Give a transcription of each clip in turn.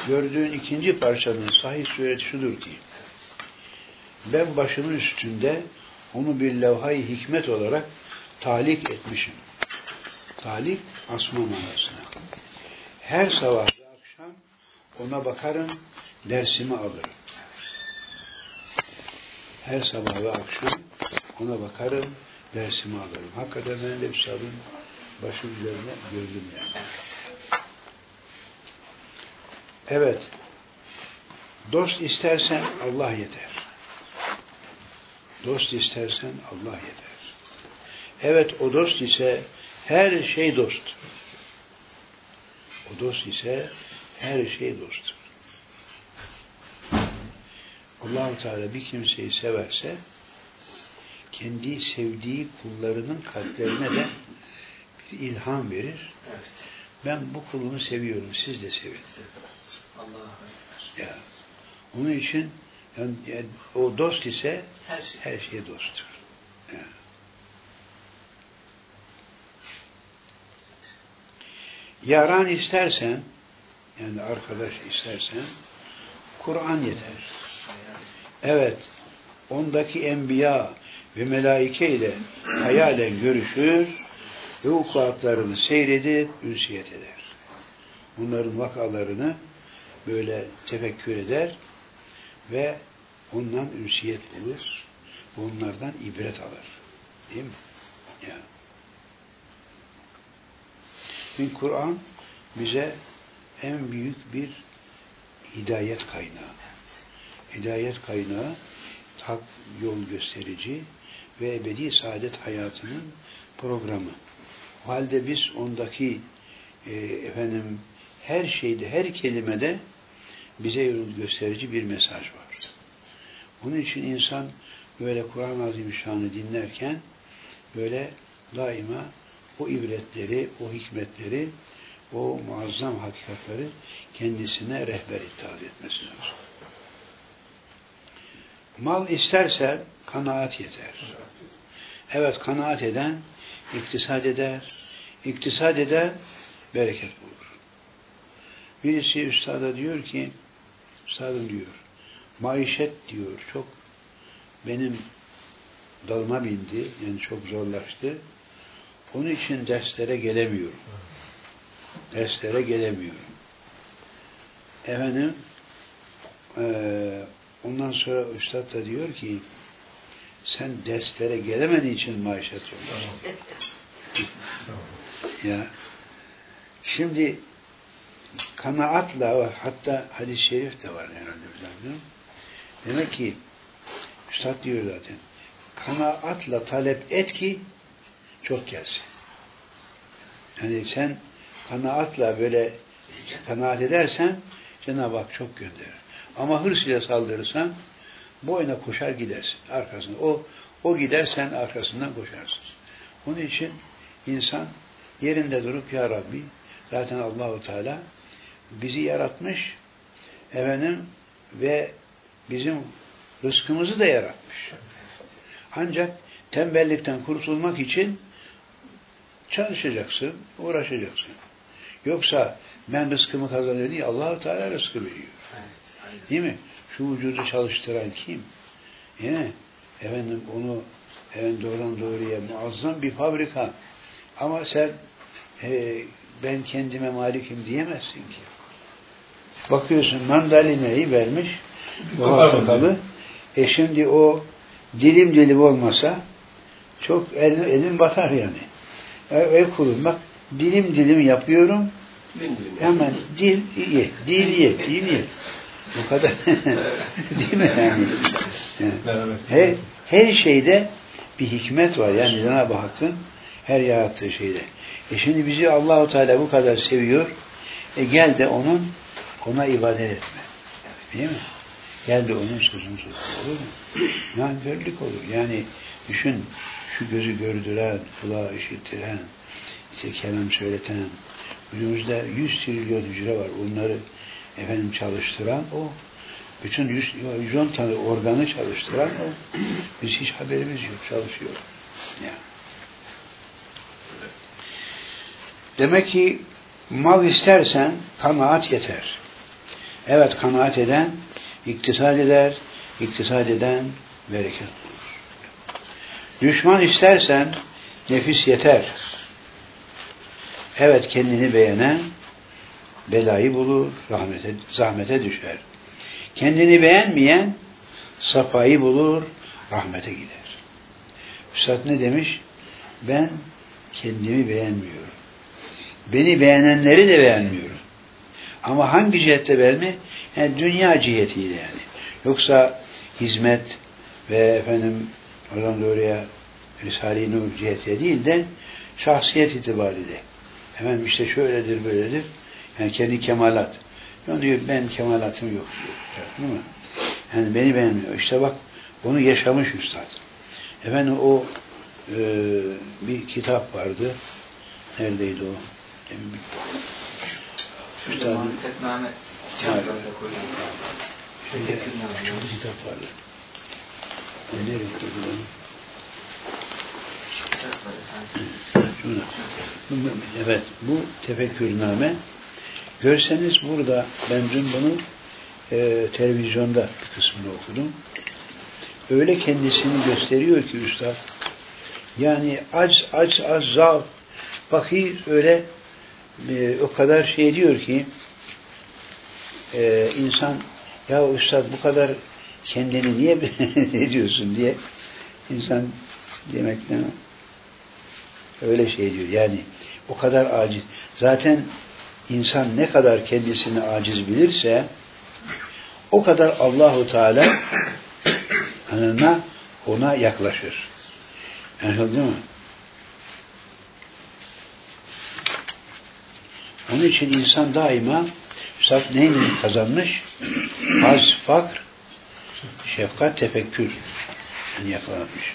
gördüğün ikinci parçanın sahih sureti şudur ki, ben başımın üstünde onu bir levha-i hikmet olarak talik etmişim. Talik, asma manasına. Her sabah ve akşam ona bakarım, dersimi alırım. Her sabah ve akşam ona bakarım, dersimi alırım. Hakikaten ben de üstadın başı üzerine gördüm yani. Evet, dost istersen Allah yeter. Dost istersen Allah yeter. Evet, o dost ise her şey dost. O dost ise her şey dosttur. Allah-u Teala bir kimseyi severse kendi sevdiği kullarının kalplerine de bir ilham verir. Ben bu kulumu seviyorum, siz de sevin. Ya. Onun için yani o dost ise her şey dosttur. Ya. Yaran istersen, yani arkadaş istersen, Kur'an yeter. Evet, ondaki enbiya ve melaike ile hayalen görüşür ve vukuatlarını seyredip ünsiyet eder. Bunların vakalarını böyle tefekkür eder ve ondan ünsiyet bulur, onlardan ibret alır. Değil mi? Ya. Çünkü Kur'an bize en büyük bir hidayet kaynağı. Hidayet kaynağı, hak yol gösterici ve ebedi saadet hayatının programı. O halde biz ondaki her şeyde, her kelimede bize yol gösterici bir mesaj var. Onun için insan böyle Kur'an-ı Azimüşşan'ı dinlerken böyle daima o ibretleri, o hikmetleri, o muazzam hakikatleri kendisine rehber itaat etmesi lazım. Mal isterse kanaat yeter. Evet, kanaat eden iktisat eder. İktisat eden bereket bulur. Birisi üstada diyor ki, üstadım diyor, maişet diyor, çok benim dalıma bindi, yani çok zorlaştı. Onun için derslere gelemiyorum. Derslere gelemiyorum. Ondan sonra üstad da diyor ki, sen derslere gelemediğin için maişet zorlaştı. Ya, şimdi kanaatla, hatta hadis-i şerif de var herhalde. Demek ki üstad diyor zaten, kanaatla talep et ki çok gelsin. Yani sen kanaatla böyle kanaat edersen Cenab-ı Hak çok gönderir. Ama hırs ile saldırırsan boyuna koşar gidersin arkasına. O gider, sen arkasından koşarsın. Onun için insan yerinde durup ya Rabbi, zaten Allah-u Teala bizi yaratmış ve bizim rızkımızı da yaratmış. Ancak tembellikten kurtulmak için çalışacaksın, uğraşacaksın. Yoksa ben rızkımı kazanıyorum diye Allah-u Teala rızkı veriyor. Değil mi? Şu vücudu çalıştıran kim? Onu doğrudan doğruya muazzam bir fabrika. Ama sen ben kendime malikim diyemezsin ki. Bakıyorsun mandalinayı vermiş, portakalı. Şimdi o dilim olmasa çok elin batar yani. Ey kulum bak, dilim yapıyorum. Hemen dil ye. Bu kadar. Değil mi yani? Her şeyde bir hikmet var. Yani Cenab-ı Hakk'ın her yarattığı şeyde. Şimdi bizi Allah-u Teala bu kadar seviyor. Gel de ona ibadet etme. Değil mi? Gel de onun sözünü tut. Olur mu? Nankörlük olur. Yani düşün, şu gözü gördüren, kulağı işittiren, işte kelam söyleten, vücudumuzda 100 trilyon hücre var. Onları çalıştıran o. Bütün 110 tane organı çalıştıran o. Biz hiç haberimiz yok. Çalışıyor. Yani. Demek ki mal istersen kanaat yeter. Evet, kanaat eden iktisad eder, iktisad eden bereket bulur. Düşman istersen nefis yeter. Evet, kendini beğenen belayı bulur, zahmete düşer. Kendini beğenmeyen safayı bulur, rahmete gider. Üstad ne demiş? Ben kendimi beğenmiyorum. Beni beğenenleri de beğenmiyorum. Ama hangi cihette beğenme? Yani dünya cihetiyle yani. Yoksa hizmet ve efendim oradan doğruya Risale-i Nur cihetiyle değil de şahsiyet itibariyle. Hemen işte şöyledir, böyledir. Yani kendi kemalat. Yani diyor ben kemalatım yok diyor. Değil mi? Yani beni beğenmiyor. İşte bak onu yaşamış üstad. Efendim o bir kitap vardı. Neredeydi o? Üstadın çok kitap vardı. Nereye koydu bunu? Evet, bu tefekkürname. Görseniz burada ben dün bunu televizyonda bir kısmını okudum. Öyle kendisini gösteriyor ki üstad. Yani aç zaaf. Fakir öyle o kadar şey diyor ki insan ya üstad bu kadar kendini niye ne diyorsun diye insan demekten öyle şey diyor. Yani o kadar aciz. Zaten insan ne kadar kendisini aciz bilirse o kadar Allahu Teala ona yaklaşır. Anladın mı? Onun için insan daima üstad neyle kazanmış? Az, fakr, şefkat, tefekkür yani yakalanmış.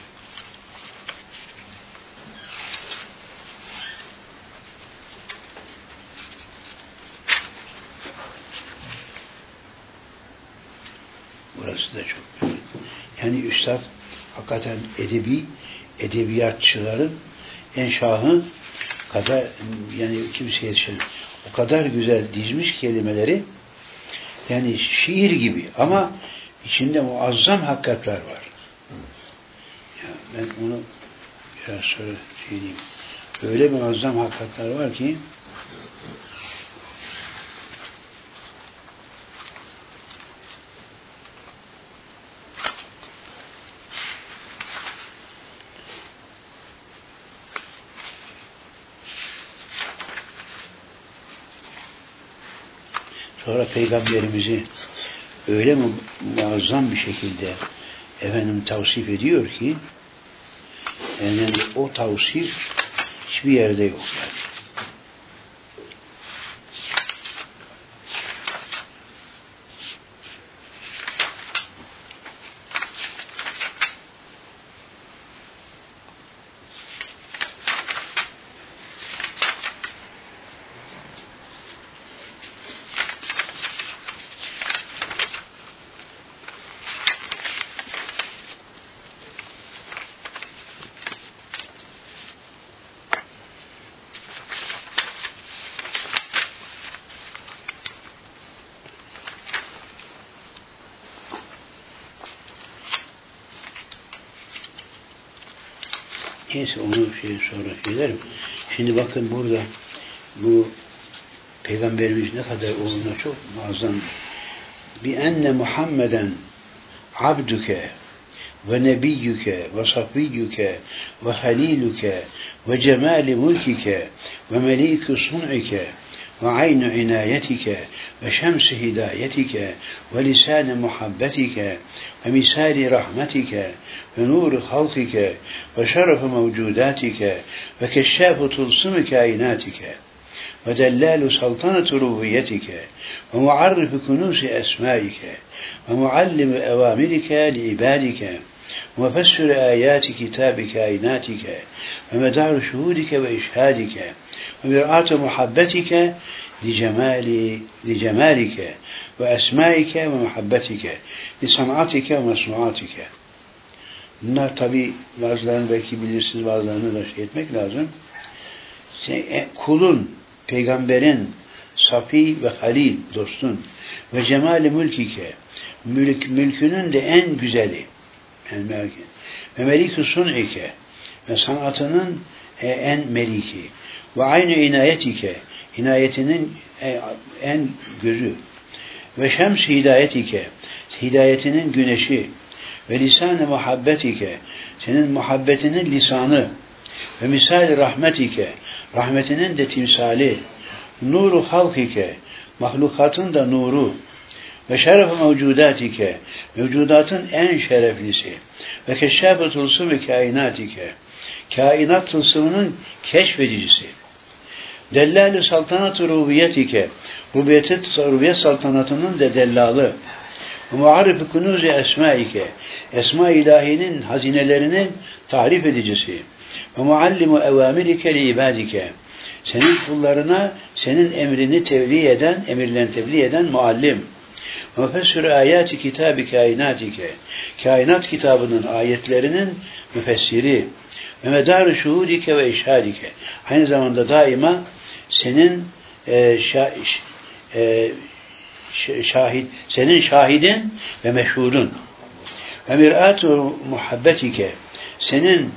Burası da çok güzel. Yani üstad hakikaten edebiyatçıların en şahı kadar yani kimseye yetişen o kadar güzel dizmiş kelimeleri yani şiir gibi ama içinde muazzam hakikatler var. Ya ben onu biraz sonra şey diyeyim. Öyle muazzam hakikatler var ki sonra Peygamberimizi öyle muazzam bir şekilde tavsif ediyor ki yani o tavsif hiçbir yerde yok yani. Neyse onu sonra söylerim. Şimdi bakın burada bu Peygamberimiz ne kadar olduğuna çok muazzam. Bi enne Muhammeden abduke ve nebiyyüke ve safiyyüke ve haliluke ve cemali mulkike ve melikü sun'ike ve aynu inayetike ve şems-i hidayetike ve lisan-ı muhabbetike ve misal-i rahmetike ve nur-u halkike ve şeref-i mevcudatike ve keşşaf-ı tulsum-u kainatike ve dellâlu saltanat-ı rububiyetike ve muarrif-ı kunûs-i esmâike ve muallim-ı evamirike li-ibâdike ومفسر آيات كتاب كائناتك ومدار شهودك وإشهادك ومرآة محبتك لجمالك وأسمائك ومحبتك لصنعتك ومصنوعاتك. Bunlar tabi bazılarını belki bilirsiniz, bazılarını da şey etmek lazım. Kulun, peygamberin Safi ve halil dostun ve cemali mülkike mülkünün de en güzeli ve melikü sun'ike ve sanatının en meliki ve aynı inayetike inayetinin en gözü ve şems hidayetike hidayetinin güneşi ve lisan-ı muhabbetike senin muhabbetinin lisanı ve misal-i rahmetike rahmetinin de timsali nuru halkike mahlukatın da nuru ve şeref-i mevcudatike mevcudatın en şereflisi ve keşşâf-ı tılsım-ı kainatike kainat tılsımının keşfedicisi dellâl-i saltanat-ı rububiyetike rububiyet saltanatının da dellalı ve muarif-i kunûz-i esmâike esma-i ilahinin hazinelerinin tarif edicisi ve muallimu evamirike li ibadike senin kullarına senin emrini emirlerini tebliğ eden muallim ve müfessir-i ayati kitab-ı kainatike kainat kitabının ayetlerinin müfessiri ve medar-ı şuhudike ve işhadike aynı zamanda daima senin senin şahidin ve meşhudun ve mir'at-ı muhabbetike senin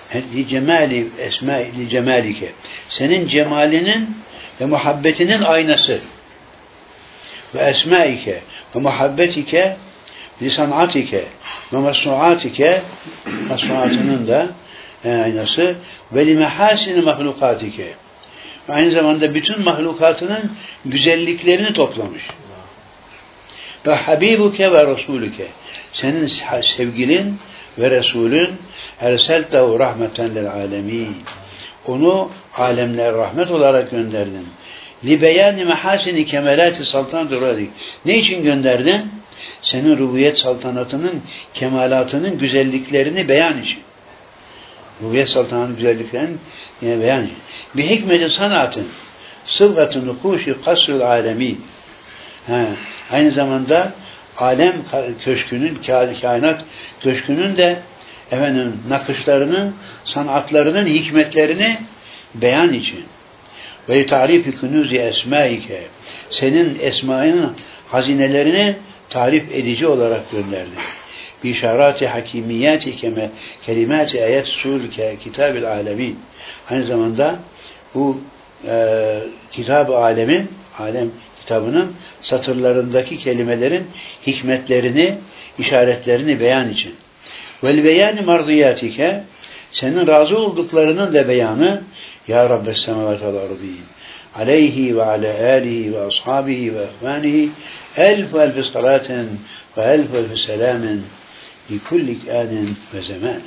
cemalike senin cemalinin ve muhabbetinin aynası ve esmaike ve muhabbetike lisanatike ve masnuatike masnuatının da aynası ve limehasin mahlukatike aynı zamanda bütün mahlukatının güzelliklerini toplamış. Ve habibuke ve rasulüke senin sevgilin ve Resulün erseltehu rahmeten lil alemin onu alemler rahmet olarak gönderdin. Li beyani mehasini kemalati saltanatı radik ne için gönderdin? Senin rububiyet saltanatının kemalatının güzelliklerini beyan için. Rububiyet saltanatının güzelliklerini beyan için. Bir hikmeti sanatın sıvgatı nukuşi kasrul alemi aynı zamanda alem köşkünün, kainat köşkünün de nakışlarının, sanatlarının hikmetlerini beyan için ve tarifi kunûz-i esmâike senin esmaının hazinelerini tarif edici olarak gönderdi. Bi işarati hakimiyati kelimati ayet sul kitab-ı alemin aynı zamanda bu kitab-ı alem kitabının satırlarındaki kelimelerin hikmetlerini, işaretlerini beyan için. Vel beyani mardiyatike senin razı olduklarının da beyanı ya Rabbes semavati vel ardîn aleyhi ve ala alihi ve ashabihi ve ihvanihi elf salaten ve elf selamen li kulli anin ve zemanin.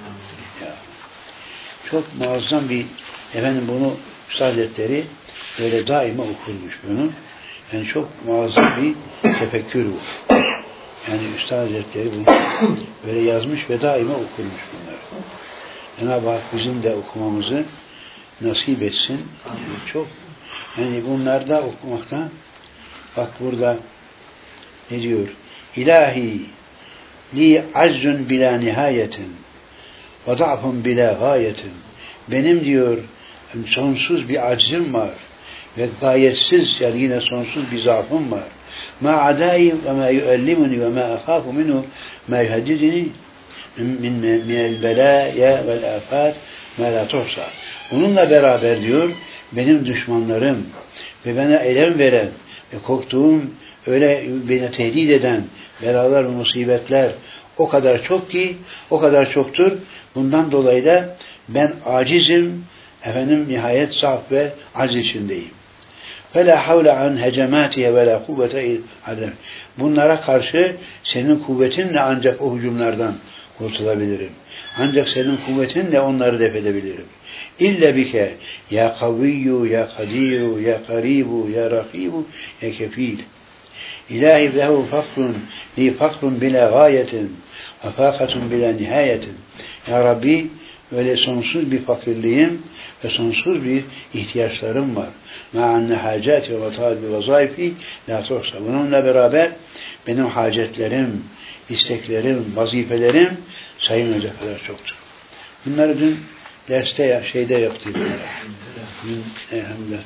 Çok muazzam bir bunu Üstad Hazretleri böyle daima okurmuş bunu. Yani çok muazzam bir tefekkür bu. Yani Üstad Hazretleri bunu böyle yazmış ve daima okurmuş bunları. Cenab-ı Hak bizim de okumamızı nasip etsin. Yani bunlar da okumaktan bak burada ne diyor? İlahi li azzun bila nihayetin ve da'fun bila gayetin benim diyor sonsuz bir aczim var ve gayetsiz yani yine sonsuz bir zaafım var. Ma adai ve ma yuallimuni ve ma akhafu minhu ma yuhaddidini min el belaya vel afat ma la tuhsa. Bununla beraber diyor benim düşmanlarım ve bana elem veren ve korktuğum öyle beni tehdit eden belalar ve musibetler o kadar çok ki o kadar çoktur. Bundan dolayı da ben acizim nihayet zaaf ve acz içindeyim. فَلَا حَوْلَ عَنْ هَجَمَاتِهَ وَلَا قُوَّةَ اِلْ bunlara karşı senin kuvvetinle ancak o hücumlardan kurtulabilirim. Ancak senin kuvvetinle onları def edebilirim. İlle bike ya kaviyyu ya kadiru ya karibu ya rakibu ya kefil. İlahi lehu fakrun li fakrun bila gayetin ve fakatun bila nihayetin. Ya Rabbi öyle sonsuz bir fakirliğim ve sonsuz bir ihtiyaçlarım var. Ma'anne hacati ve matalibi ve vazaifi la tuhsa. Bununla beraber benim hacetlerim, isteklerim, vazifelerim sayılmayacak kadar çoktur. Bunları dün Derste şeyde yoktu. Evet.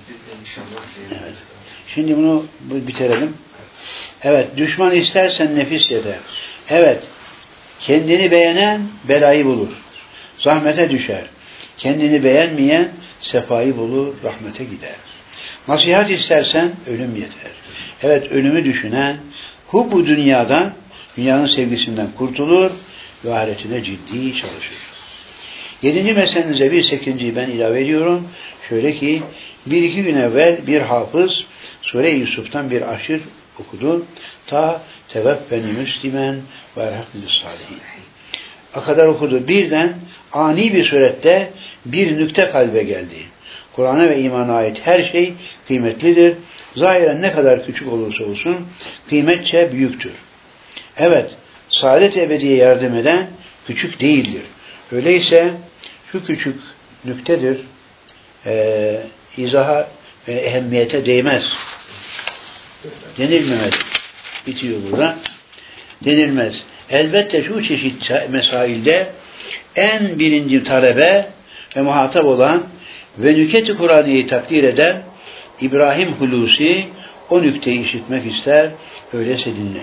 Şimdi bunu bitirelim. Evet, düşman istersen nefis yeter. Evet, kendini beğenen belayı bulur. Zahmete düşer. Kendini beğenmeyen sefayı bulur, rahmete gider. Nasihat istersen ölüm yeter. Evet, ölümü düşünen bu dünyadan, dünyanın sevgisinden kurtulur ve ahiretine ciddi çalışır. 7. meselenize bir 8'yi ben ilave ediyorum. Şöyle ki, 1-2 gün evvel bir hafız Sure-i Yusuf'tan bir aşır okudu. Ta teveffeni müslimen ve erhakni salihin. O kadar okudu. Birden ani bir surette bir nükte kalbe geldi. Kur'an'a ve imana ait her şey kıymetlidir. Zahiren ne kadar küçük olursa olsun kıymetçe büyüktür. Evet, saadet ebediye yardım eden küçük değildir. Öyleyse şu küçük nüktedir, izaha ve ehemmiyete değmez. Denilmemeli. Bitiyor burada. Denilmez. Elbette şu çeşit mesailde en birinci talebe ve muhatap olan ve nüketi Kur'an'ı takdir eden İbrahim Hulusi o nükteyi işitmek ister, öyleyse dinle.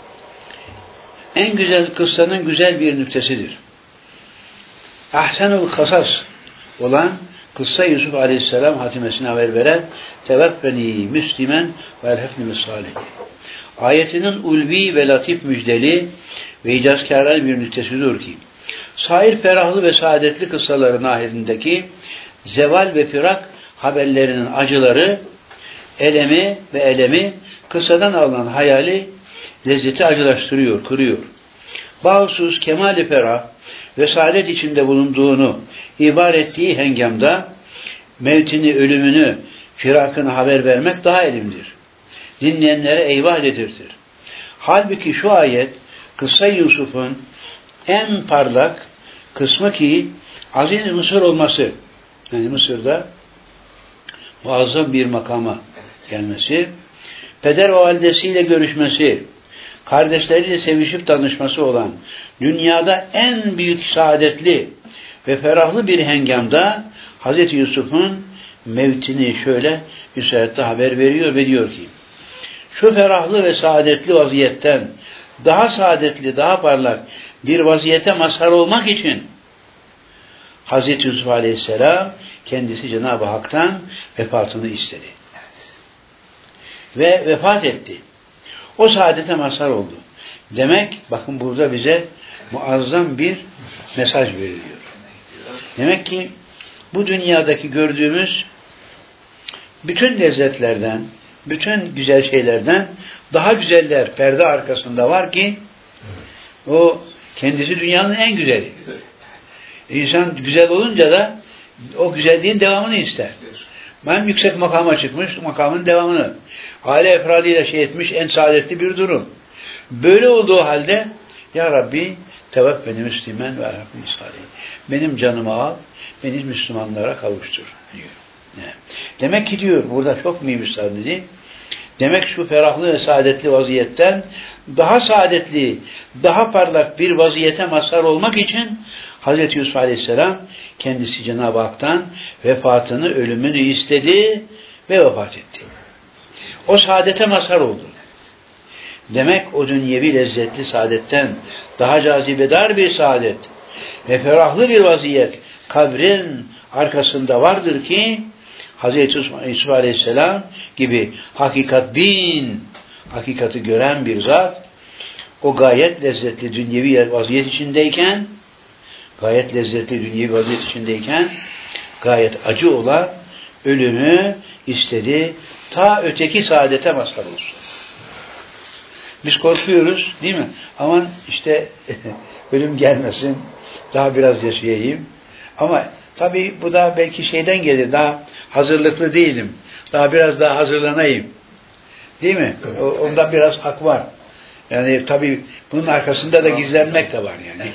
En güzel kıssanın güzel bir nüktesidir. Ahsenul kasas olan kıssa Yusuf Aleyhisselam hatimesine haber veren teveffeni müslimen ve elhefni salih. Ayetinin ulvi ve latif müjdeli ve icazkârâ bir nüktesidir ki sair ferahlı ve saadetli kıssaların ahirindeki zeval ve firak haberlerinin acıları, elemi kıssadan alınan hayali lezzeti acılaştırıyor, kırıyor. Bağımsız kemal-i ferah ve saadet içinde bulunduğunu ihbar ettiği hengamda mevtini, ölümünü, firakını haber vermek daha elimdir. Dinleyenlere eyvah dedirtir. Halbuki şu ayet kıssa Yusuf'un en parlak kısmı ki aziz Mısır olması, yani Mısır'da muazzam bir makama gelmesi, peder o validesiyle görüşmesi, kardeşleriyle sevişip tanışması olan dünyada en büyük saadetli ve ferahlı bir hengamda Hz. Yusuf'un mevtini şöyle müsaade haber veriyor ve diyor ki şu ferahlı ve saadetli vaziyetten daha saadetli, daha parlak bir vaziyete mazhar olmak için Hz. Yusuf Aleyhisselam kendisi Cenab-ı Hak'tan vefatını istedi. Ve vefat etti. O saadete mazhar oldu. Demek, bakın burada bize muazzam bir mesaj veriliyor. Demek ki bu dünyadaki gördüğümüz bütün lezzetlerden, bütün güzel şeylerden daha güzeller perde arkasında var ki o kendisi dünyanın en güzeli. İnsan güzel olunca da o güzelliğin devamını ister. Ben yüksek makama çıkmış, makamın devamını. Aile efradıyla etmiş, en saadetli bir durum. Böyle olduğu halde Ya Rabbi teveffeni müslimen ve erhafni salih. Benim canımı al, beni Müslümanlara kavuştur diyor. Demek ki diyor, burada çok mühim dedi. Demek şu ferahlı ve saadetli vaziyetten daha saadetli, daha parlak bir vaziyete mazhar olmak için Hz. Yusuf Aleyhisselam kendisi Cenab-ı Hak'tan vefatını, ölümünü istedi ve vefat etti. O saadete mazhar oldu. Demek o dünyevi lezzetli saadetten daha cazibedar bir saadet ve ferahlı bir vaziyet kabrin arkasında vardır ki Hz. Yusuf Aleyhisselam gibi hakikati gören bir zat o gayet lezzetli dünyevi vaziyet içindeyken gayet acı olan ölümü istedi ta öteki saadete mazhar olsun. Biz korkuyoruz değil mi? Aman işte ölüm gelmesin, daha biraz yaşayayım. Ama tabii bu da belki şeyden gelir, daha hazırlıklı değilim. Biraz daha hazırlanayım. Değil mi? Onda biraz hak var. Yani tabii bunun arkasında da gizlenmek de var yani.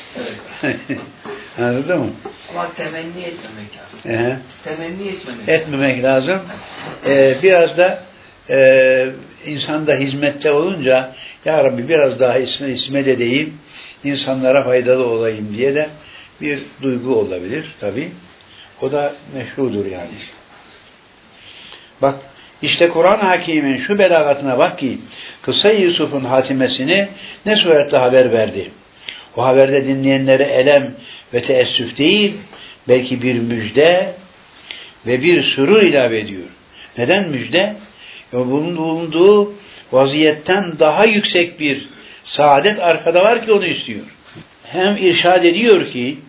Anladın mı? Ama temenni etmemek lazım. Temenni etmemek lazım. Biraz da insanda hizmette olunca Ya Rabbi biraz daha hizmet edeyim, insanlara faydalı olayım diye de bir duygu olabilir tabi. O da meşrudur yani. Bak işte Kur'an-ı Hakîm'in şu belagatına bak ki Kıssa-i Yusuf'un hatimesini ne suretle haber verdi. O haberde dinleyenlere elem ve teessüf değil, belki bir müjde ve bir sürur ilave ediyor. Neden müjde? Bulunduğu vaziyetten daha yüksek bir saadet arkada var ki onu istiyor. Hem irşad ediyor ki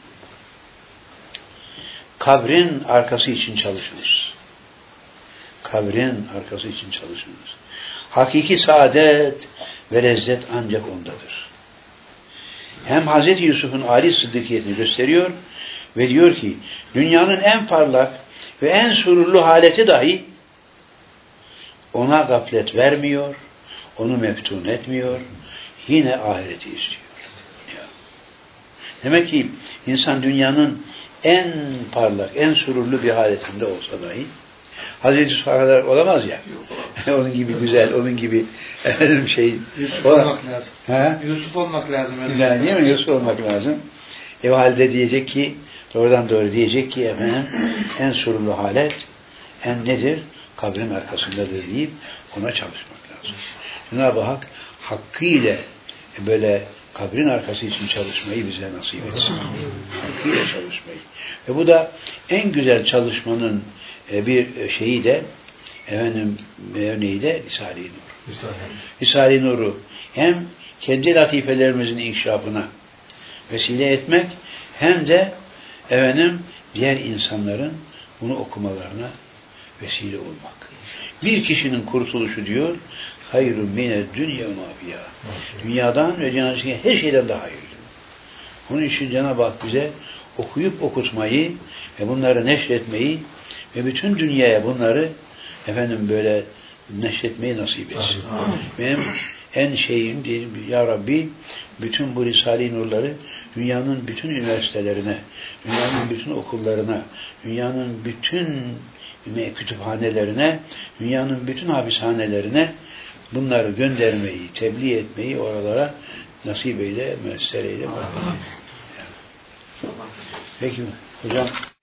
kabrin arkası için çalışınız. Kabrin arkası için çalışınız. Hakiki saadet ve lezzet ancak ondadır. Hem Hz. Yusuf'un âli sıddıkiyetini gösteriyor ve diyor ki dünyanın en parlak ve en sururlu haleti dahi ona gaflet vermiyor, onu meftun etmiyor, yine ahireti istiyor. Demek ki insan dünyanın en parlak, en sururlu bir haletinde olsa dahi Hazreti Yusuf'a kadar olamaz ya. Onun gibi güzel, onun gibi Yusuf olmak lazım. He? Yusuf olmak lazım. Yani değil mi? Yusuf olmak lazım. O halde diyecek ki, doğrudan doğru diyecek ki efendim, en sururlu halet, en nedir? Kabrin arkasındadır deyip ona çalışmak lazım. Cenab-ı Hak hakkıyla böyle kabrin arkası için çalışmayı bize nasip etsin. Hakkıyla çalışmayı. Ve bu da en güzel çalışmanın bir şeyi de örneği de Risale-i Nur. Risale-i Nur'u hem kendi latifelerimizin inkişafına vesile etmek hem de diğer insanların bunu okumalarına vesile olmak. Bir kişinin kurtuluşu diyor hayrun mined dünya ma fiha. Dünyadan ve dünyanın her şeyden daha hayırlı. Onun için Cenab-ı Hak bize okuyup okutmayı ve bunları neşretmeyi ve bütün dünyaya bunları böyle neşretmeyi nasip etsin. Benim en şeyim diyelim ya Rabbi bütün bu Risale-i Nur'ları dünyanın bütün üniversitelerine, dünyanın bütün okullarına, dünyanın bütün kütüphanelerine, dünyanın bütün hapishanelerine bunları göndermeyi, tebliğ etmeyi oralara nasip eyle, müessere eyle. Peki hocam.